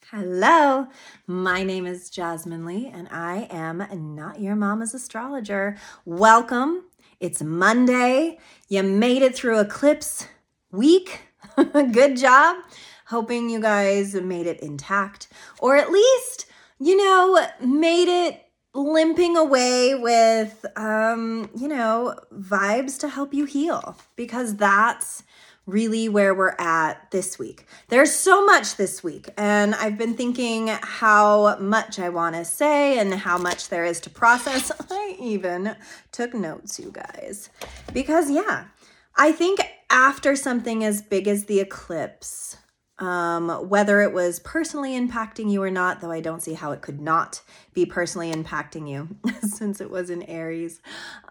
Hello, my name is Jasmine Lee, and I am Not Your Mama's Astrologer. Welcome. It's Monday. You made it through eclipse week. Good job. Hoping you guys made it intact, or at least, made it limping away with, vibes to help you heal, because that's really where we're at this week. There's so much this week, and I've been thinking how much I want to say and how much there is to process. I even took notes, you guys, because I think after something as big as the eclipse, whether it was personally impacting you or not, though I don't see how it could not be personally impacting you since it was in Aries,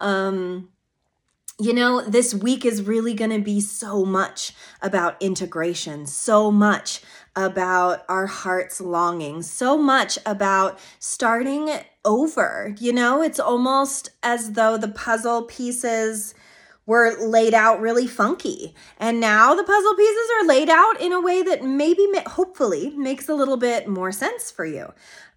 this week is really going to be so much about integration, so much about our heart's longing, so much about starting over. It's almost as though the puzzle pieces were laid out really funky. And now the puzzle pieces are laid out in a way that maybe, hopefully, makes a little bit more sense for you.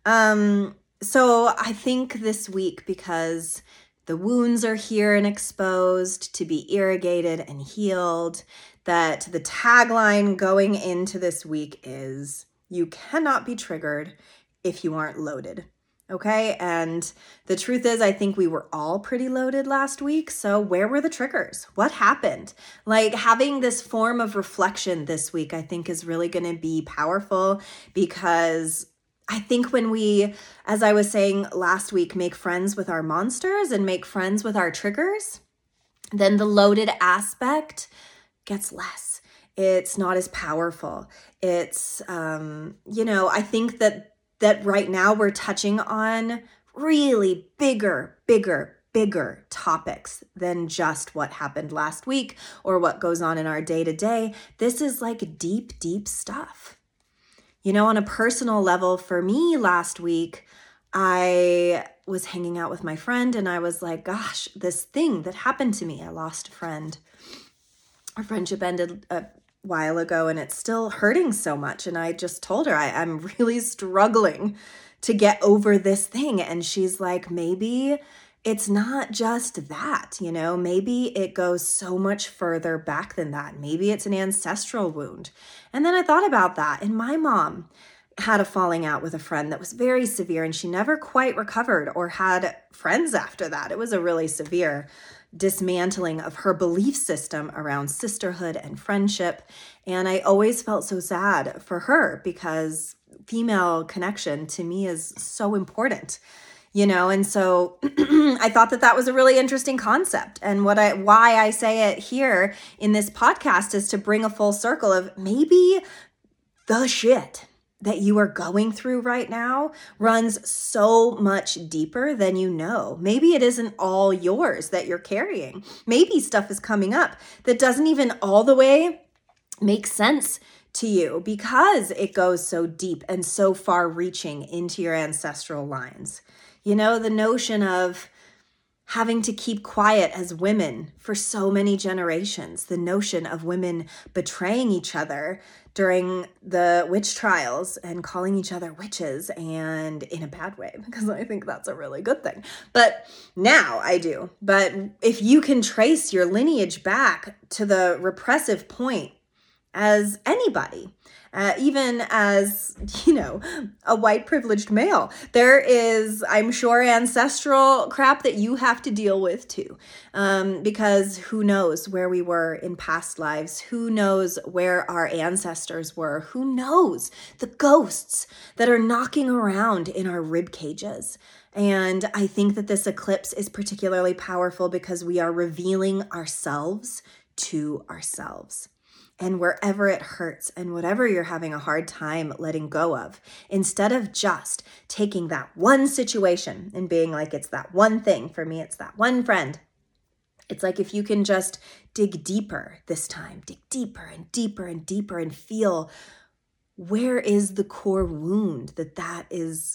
So I think this week, because the wounds are here and exposed to be irrigated and healed, that the tagline going into this week is, you cannot be triggered if you aren't loaded. Okay? And the truth is, I think we were all pretty loaded last week. So where were the triggers? What happened? Like, having this form of reflection this week, I think, is really going to be powerful, because I think when we, as I was saying last week, make friends with our monsters and make friends with our triggers, then the loaded aspect gets less. It's not as powerful. It's, I think that right now we're touching on really bigger topics than just what happened last week or what goes on in our day-to-day. This is like deep stuff. On a personal level, for me last week, I was hanging out with my friend and I was like, gosh, this thing that happened to me, I lost a friend. Our friendship ended a while ago and it's still hurting so much. And I just told her I'm really struggling to get over this thing. And she's like, maybe it's not just that, maybe it goes so much further back than that. Maybe it's an ancestral wound. And then I thought about that. And my mom had a falling out with a friend that was very severe, and she never quite recovered or had friends after that. It was a really severe dismantling of her belief system around sisterhood and friendship. And I always felt so sad for her, because female connection to me is so important. And so I thought that was a really interesting concept. And why I say it here in this podcast is to bring a full circle of maybe the shit that you are going through right now runs so much deeper than you know. Maybe it isn't all yours that you're carrying. Maybe stuff is coming up that doesn't even all the way make sense to you, because it goes so deep and so far reaching into your ancestral lines. The notion of having to keep quiet as women for so many generations, the notion of women betraying each other during the witch trials and calling each other witches, and in a bad way, because I think that's a really good thing. But now I do. But if you can trace your lineage back to the repressive point as anybody, even as, a white privileged male, there is, I'm sure, ancestral crap that you have to deal with too. Because who knows where we were in past lives? Who knows where our ancestors were? Who knows the ghosts that are knocking around in our rib cages? And I think that this eclipse is particularly powerful because we are revealing ourselves to ourselves. And wherever it hurts and whatever you're having a hard time letting go of, instead of just taking that one situation and being like, it's that one thing, for me, it's that one friend. It's like, if you can just dig deeper this time, dig deeper and deeper and deeper, and feel, where is the core wound that is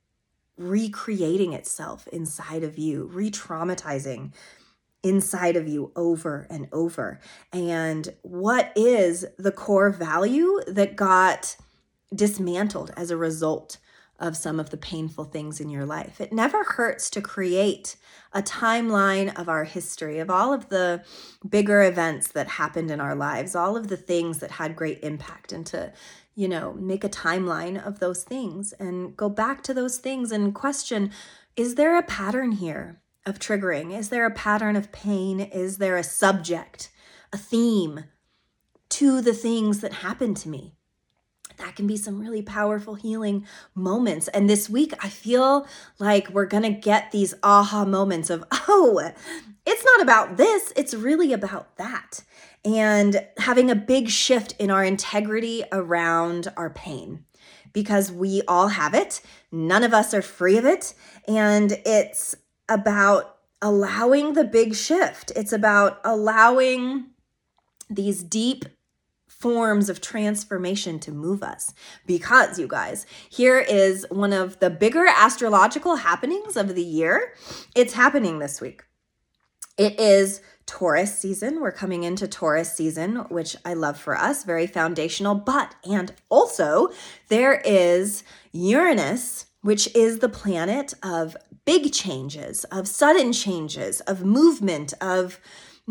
recreating itself inside of you, re-traumatizing inside of you over and over. And what is the core value that got dismantled as a result of some of the painful things in your life. It never hurts to create a timeline of our history, of all of the bigger events that happened in our lives, all of the things that had great impact, and to, make a timeline of those things and go back to those things and question, is there a pattern here of triggering? Is there a pattern of pain? Is there a subject, a theme to the things that happened to me? That can be some really powerful healing moments. And this week, I feel like we're going to get these aha moments of, oh, it's not about this, it's really about that. And having a big shift in our integrity around our pain, because we all have it. None of us are free of it. And it's about allowing the big shift. It's about allowing these deep forms of transformation to move us. Because, you guys, here is one of the bigger astrological happenings of the year. It's happening this week. It is Taurus season. We're coming into Taurus season, which I love for us, very foundational. And also there is Uranus, which is the planet of big changes, of sudden changes, of movement, of,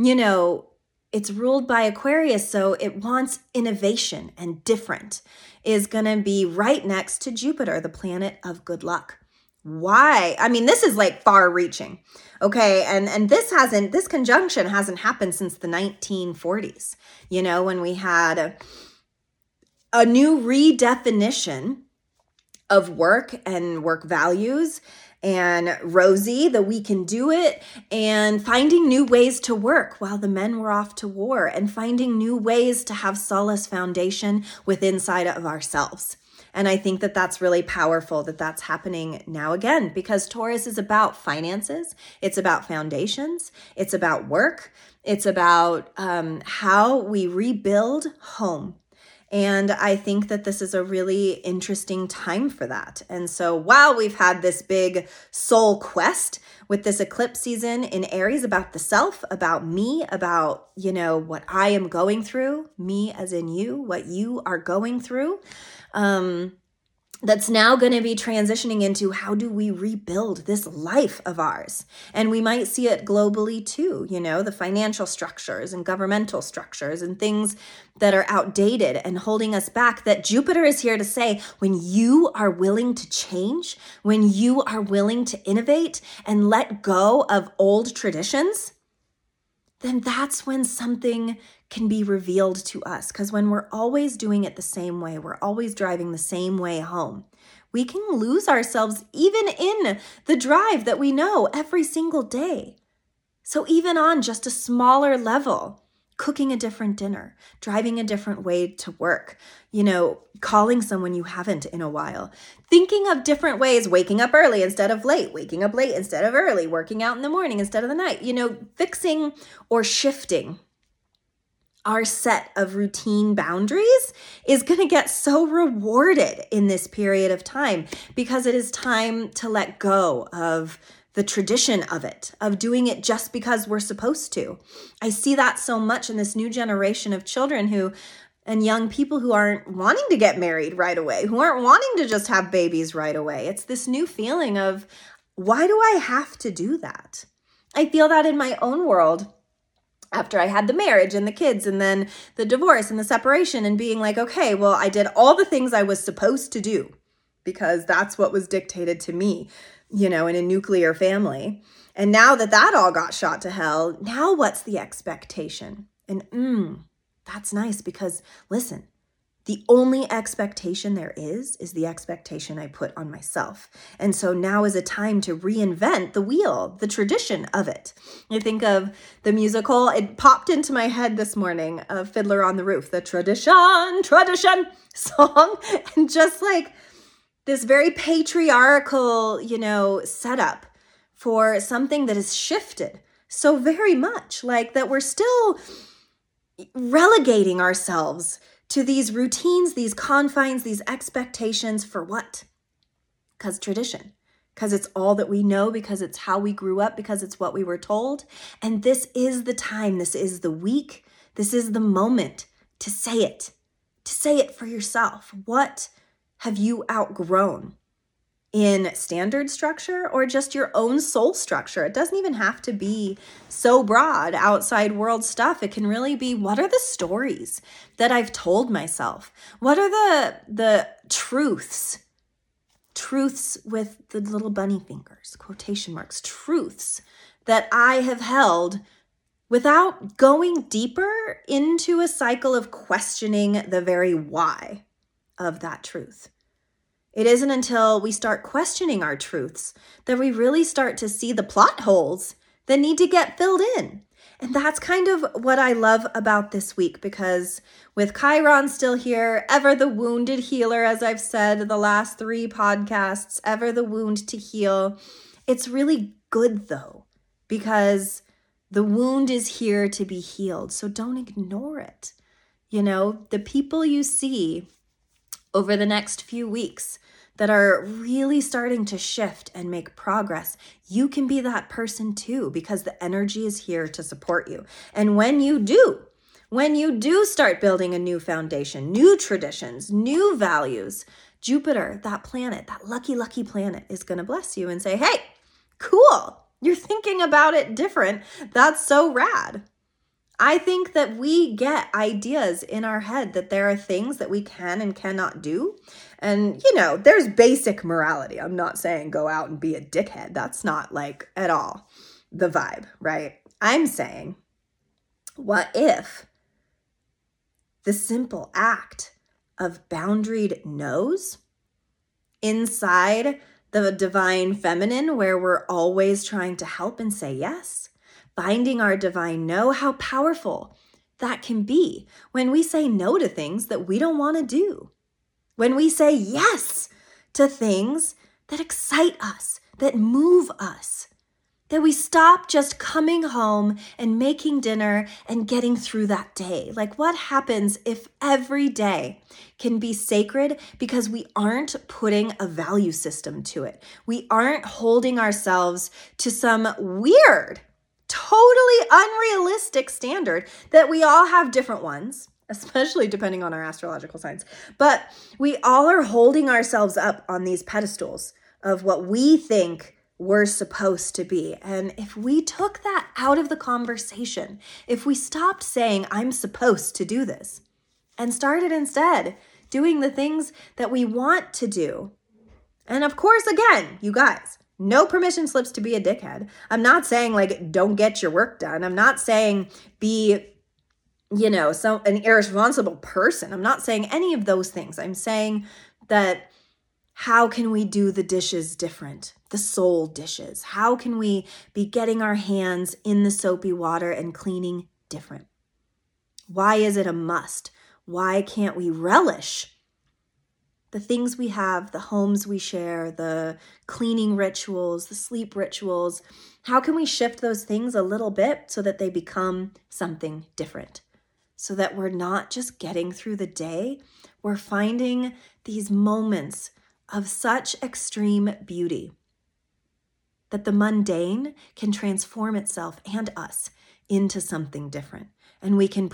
it's ruled by Aquarius, so it wants innovation and different, is going to be right next to Jupiter, the planet of good luck. Why? I mean, this is like far reaching. Okay. And this conjunction hasn't happened since the 1940s, when we had a new redefinition of work and work values, and Rosie, the we can do it, and finding new ways to work while the men were off to war, and finding new ways to have solace foundation within inside of ourselves. And I think that that's really powerful that that's happening now again, because Taurus is about finances. It's about foundations. It's about work. It's about how we rebuild home. And I think that this is a really interesting time for that. And so while we've had this big soul quest with this eclipse season in Aries about the self, about me, about, what I am going through, me as in you, what you are going through, that's now going to be transitioning into how do we rebuild this life of ours? And we might see it globally too, the financial structures and governmental structures and things that are outdated and holding us back, that Jupiter is here to say, when you are willing to change, when you are willing to innovate and let go of old traditions, then that's when something can be revealed to us. Because when we're always doing it the same way, we're always driving the same way home, we can lose ourselves even in the drive that we know every single day. So even on just a smaller level, cooking a different dinner, driving a different way to work, calling someone you haven't in a while, thinking of different ways, waking up early instead of late, waking up late instead of early, working out in the morning instead of the night, fixing or shifting our set of routine boundaries is going to get so rewarded in this period of time, because it is time to let go of the tradition of it, of doing it just because we're supposed to. I see that so much in this new generation of children and young people who aren't wanting to get married right away, who aren't wanting to just have babies right away. It's this new feeling of, why do I have to do that? I feel that in my own world after I had the marriage and the kids and then the divorce and the separation, and being like, okay, well, I did all the things I was supposed to do because that's what was dictated to me, in a nuclear family. And now that all got shot to hell, now what's the expectation? And that's nice, because listen, the only expectation there is the expectation I put on myself. And so now is a time to reinvent the wheel, the tradition of it. I think of the musical, it popped into my head this morning, of Fiddler on the Roof, the tradition song, and just like this very patriarchal, setup for something that has shifted so very much, like that we're still relegating ourselves to these routines, these confines, these expectations for what? Because tradition, because it's all that we know, because it's how we grew up, because it's what we were told. And this is the time, this is the week, this is the moment to say it for yourself. What have you outgrown in standard structure or just your own soul structure? It doesn't even have to be so broad, outside world stuff. It can really be, what are the stories that I've told myself? What are the truths with the little bunny fingers, quotation marks, truths that I have held without going deeper into a cycle of questioning the very why of that truth? It isn't until we start questioning our truths that we really start to see the plot holes that need to get filled in. And that's kind of what I love about this week, because with Chiron still here, ever the wounded healer, as I've said the last 3 podcasts, ever the wound to heal. It's really good though, because the wound is here to be healed. So don't ignore it. The people you see over the next few weeks that are really starting to shift and make progress, you can be that person too, because the energy is here to support you. And when you do start building a new foundation, new traditions, new values, Jupiter, that planet, that lucky planet, is going to bless you and say, hey, cool, you're thinking about it different. That's so rad. I think that we get ideas in our head that there are things that we can and cannot do. And, there's basic morality. I'm not saying go out and be a dickhead. That's not at all the vibe, right? I'm saying, what if the simple act of boundaried no's inside the divine feminine, where we're always trying to help and say yes, finding our divine no, how powerful that can be when we say no to things that we don't want to do. When we say yes to things that excite us, that move us, that we stop just coming home and making dinner and getting through that day. What happens if every day can be sacred because we aren't putting a value system to it? We aren't holding ourselves to some weird, totally unrealistic standard that we all have different ones, especially depending on our astrological signs. But we all are holding ourselves up on these pedestals of what we think we're supposed to be. And if we took that out of the conversation, if we stopped saying, I'm supposed to do this, and started instead doing the things that we want to do. And of course, again, you guys, no permission slips to be a dickhead. I'm not saying don't get your work done. I'm not saying be, an irresponsible person. I'm not saying any of those things. I'm saying that how can we do the dishes different? The soul dishes. How can we be getting our hands in the soapy water and cleaning different? Why is it a must? Why can't we relish the things we have, the homes we share, the cleaning rituals, the sleep rituals? How can we shift those things a little bit so that they become something different? So that we're not just getting through the day, we're finding these moments of such extreme beauty that the mundane can transform itself and us into something different. And we can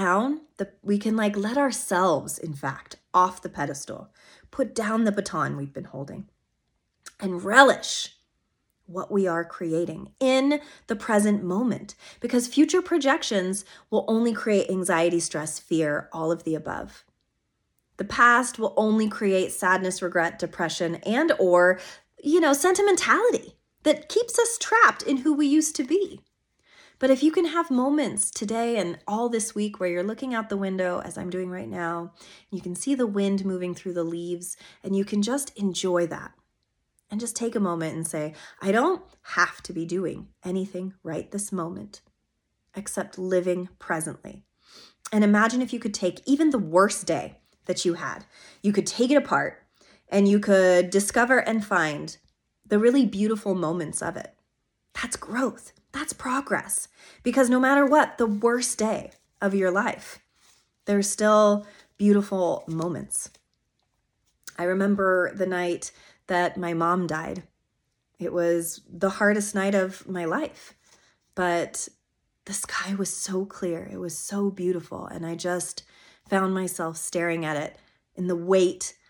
let ourselves, in fact, off the pedestal, put down the baton we've been holding and relish what we are creating in the present moment, because future projections will only create anxiety, stress, fear, all of the above. The past will only create sadness, regret, depression, and or, sentimentality that keeps us trapped in who we used to be. But if you can have moments today and all this week where you're looking out the window, as I'm doing right now, you can see the wind moving through the leaves, and you can just enjoy that. And just take a moment and say, I don't have to be doing anything right this moment, except living presently. And imagine if you could take even the worst day that you had. You could take it apart and you could discover and find the really beautiful moments of it. That's growth. That's progress. Because no matter what, the worst day of your life, there's still beautiful moments. I remember the night that my mom died. It was the hardest night of my life, but the sky was so clear. It was so beautiful. And I just found myself staring at it in the weight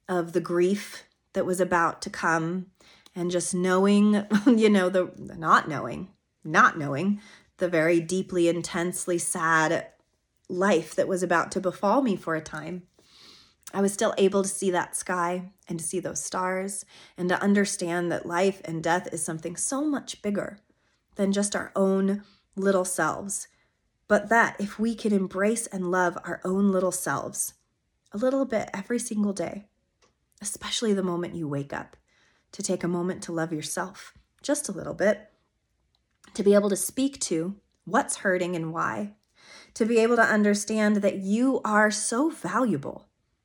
of the grief that was about to come, and just knowing, not knowing the very deeply, intensely sad life that was about to befall me for a time. I was still able to see that sky and to see those stars and to understand that life and death is something so much bigger than just our own little selves. But that if we can embrace and love our own little selves a little bit every single day, especially the moment you wake up, to take a moment to love yourself just a little bit, to be able to speak to what's hurting and why, to be able to understand that you are so valuable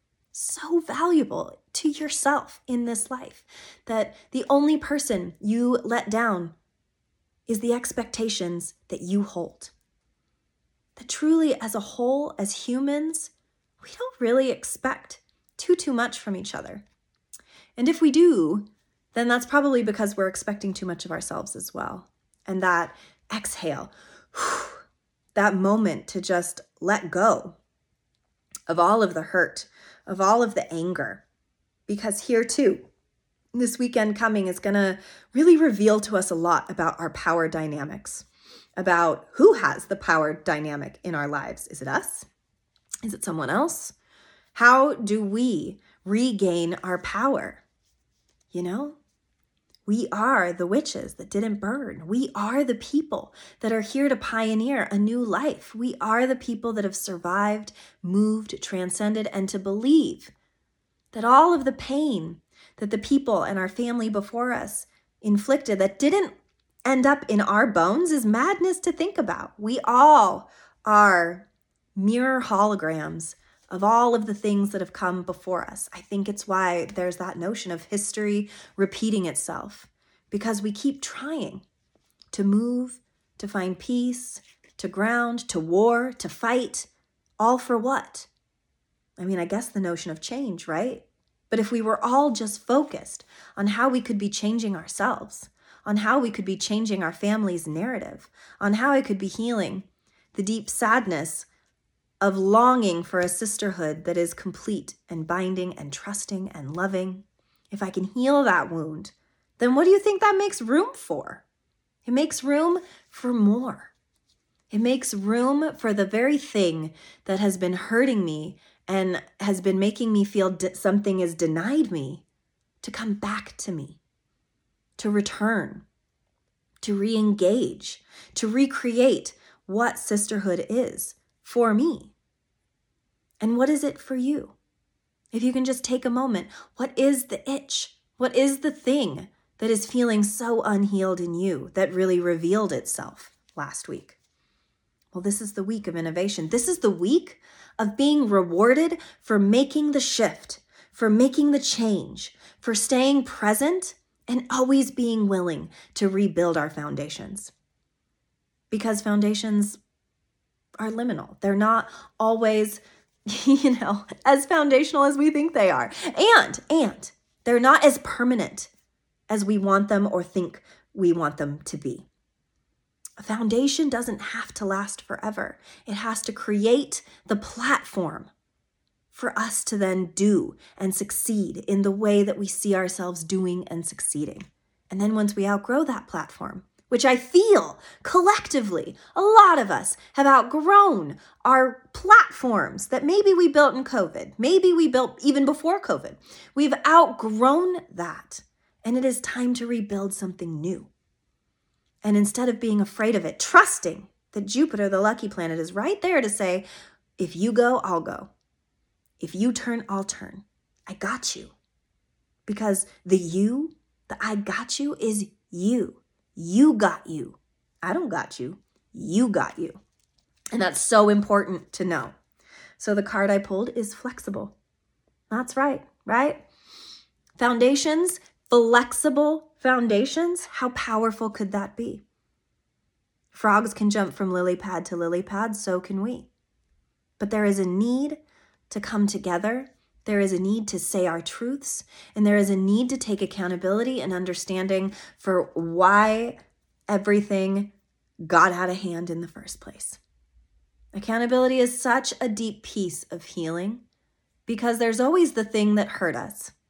to yourself in this life, that the only person you let down is the expectations that you hold. That truly, as a whole, as humans, we don't really expect too much from each other. And if we do, then that's probably because we're expecting too much of ourselves as well. And that exhale, that moment to just let go of all of the hurt, of all of the anger. Because here too, this weekend coming is going to really reveal to us a lot about our power dynamics, about who has the power dynamic in our lives. Is it us? Is it someone else? How do we regain our power? We are the witches that didn't burn. We are the people that are here to pioneer a new life. We are the people that have survived, moved, transcended, and to believe that all of the pain that the people and our family before us inflicted that didn't end up in our bones is madness to think about. We all are mirror holograms of all of the things that have come before us. I think it's why there's that notion of history repeating itself, because we keep trying to move, to find peace, to ground, to war, to fight, all for what? I guess the notion of change, right? But if we were all just focused on how we could be changing ourselves, on how we could be changing our family's narrative, on how it could be healing the deep sadness of longing for a sisterhood that is complete and binding and trusting and loving. If I can heal that wound, then what do you think that makes room for? It makes room for more. It makes room for the very thing that has been hurting me and has been making me feel something is denied me to come back to me, to return, to re-engage, to recreate what sisterhood is for me. And what is it for you? If you can just take a moment, what is the itch? What is the thing that is feeling so unhealed in you that really revealed itself last week? Well, this is the week of innovation. This is the week of being rewarded for making the shift, for making the change, for staying present and always being willing to rebuild our foundations. Because foundations are liminal. They're not always, as foundational as we think they are. And they're not as permanent as we want them or think we want them to be. A foundation doesn't have to last forever. It has to create the platform for us to then do and succeed in the way that we see ourselves doing and succeeding. And then once we outgrow that platform, which I feel collectively, a lot of us have outgrown our platforms that maybe we built in COVID, maybe we built even before COVID. We've outgrown that, and it is time to rebuild something new. And instead of being afraid of it, trusting that Jupiter, the lucky planet, is right there to say, if you go, I'll go. If you turn, I'll turn. I got you. Because the I got you is you. You got you. I don't got you. You got you. And that's so important to know. So the card I pulled is flexible. That's right? Foundations, flexible foundations. How powerful could that be? Frogs can jump from lily pad to lily pad, so can we. But there is a need to come together. There is a need to say our truths, and there is a need to take accountability and understanding for why everything got out of hand in the first place. Accountability is such a deep piece of healing because there's always the thing that hurt us.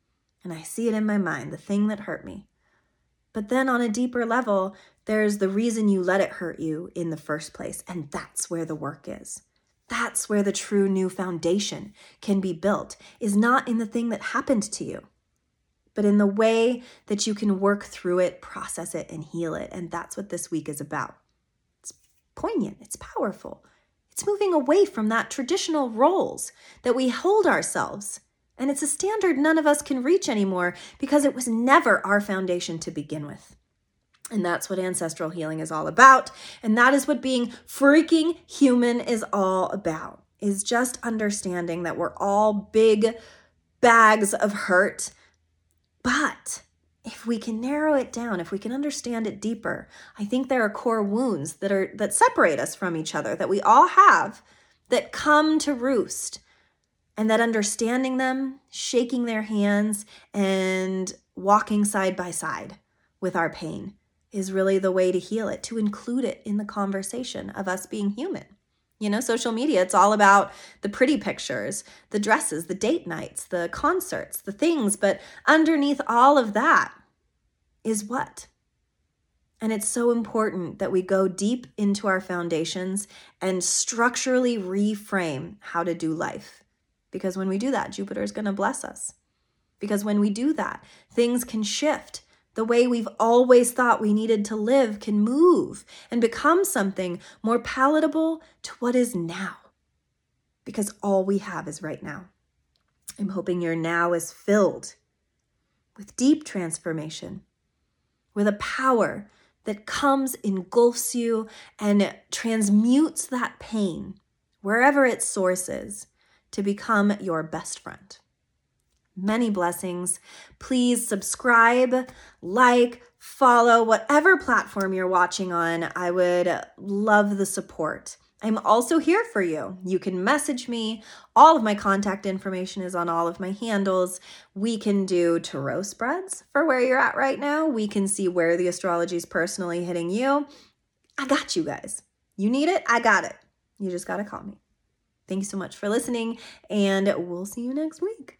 and I see it in my mind, the thing that hurt me. But then on a deeper level, there's the reason you let it hurt you in the first place. And that's where the work is. That's where the true new foundation can be built, is not in the thing that happened to you, but in the way that you can work through it, process it, and heal it. And that's what this week is about. It's poignant. It's powerful. It's moving away from that traditional roles that we hold ourselves. And it's a standard none of us can reach anymore because it was never our foundation to begin with. And that's what ancestral healing is all about. And that is what being freaking human is all about, is just understanding that we're all big bags of hurt. But if we can narrow it down, if we can understand it deeper, I think there are core wounds that separate us from each other, that we all have, that come to roost. And that understanding them, shaking their hands, and walking side by side with our pain is really the way to heal it, to include it in the conversation of us being human. You know, social media, it's all about the pretty pictures, the dresses, the date nights, the concerts, the things, but underneath all of that is what? And it's so important that we go deep into our foundations and structurally reframe how to do life. Because when we do that, Jupiter is going to bless us. Because when we do that, things can shift. The way we've always thought we needed to live can move and become something more palatable to what is now. Because all we have is right now. I'm hoping your now is filled with deep transformation, with a power that comes, engulfs you, and transmutes that pain, wherever its source is, to become your best friend. Many blessings. Please subscribe, like, follow, whatever platform you're watching on. I would love the support. I'm also here for you. You can message me. All of my contact information is on all of my handles. We can do tarot spreads for where you're at right now. We can see where the astrology is personally hitting you. I got you guys. You need it? I got it. You just got to call me. Thank you so much for listening, and we'll see you next week.